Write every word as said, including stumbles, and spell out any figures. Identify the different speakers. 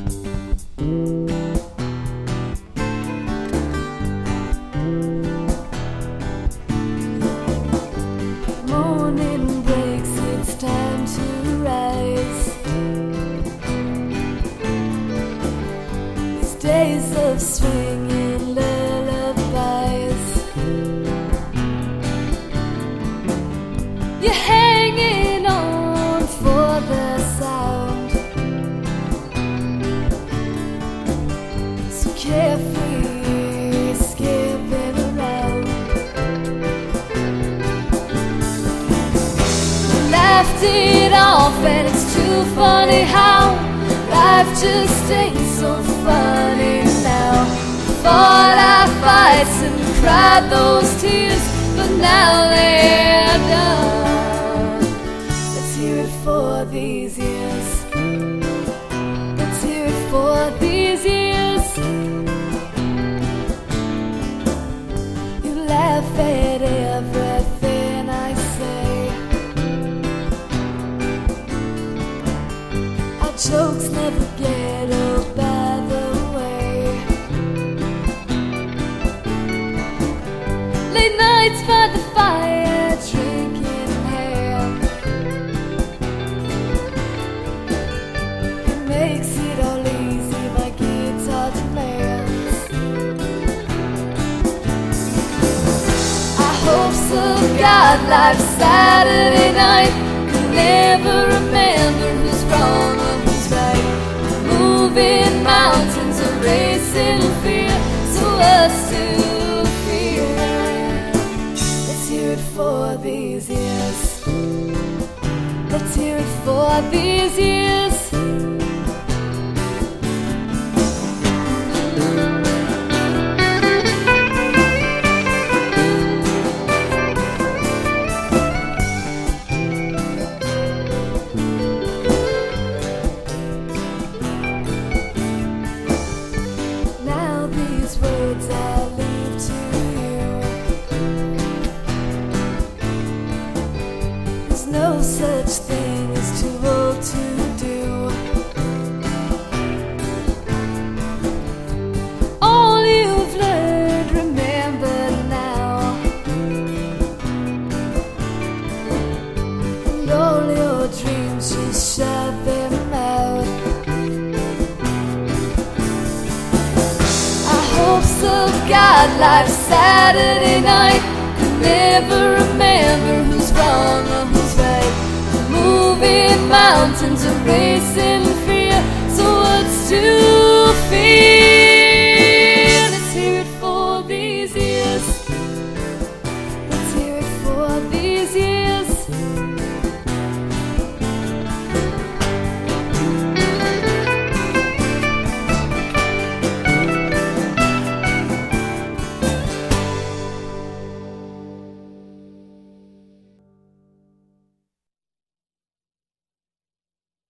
Speaker 1: Morning breaks, it's time to rise. These days of swinging lullabies, you're hanging on for the sound, so carefree, skipping around. Laughed it off, and it's too funny how life just ain't so funny now. Fought our fights and cried those tears, but now they're done. Let's hear it for these years. Let's hear it for these years. You laugh at everything I say. Our jokes never get old, by the way. Late nights by the fire, drinking ham. It makes it all easy, my guitar demands. I hope so, God, life's Saturday night. Can never remember who's wrong or who's right. Moving mountains, a racing fear, so what's to fear? Let's hear it for these years. Let's hear it for these years. Now these words I leave to you. There's no such thing as too old to do. All you've learned, remember now, and all your dreams, just shut them out. I hope so, God, life's Saturday night. Can never remember who's wrong or who's right. Moving mountains, a racing